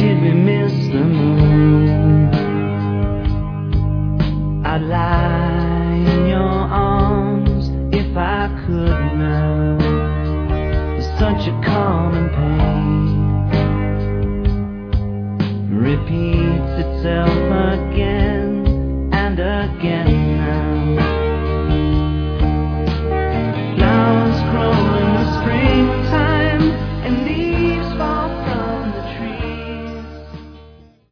did we miss the moon? I'd lie in your arms if I could now. There's such a common pain repeats itself again and again.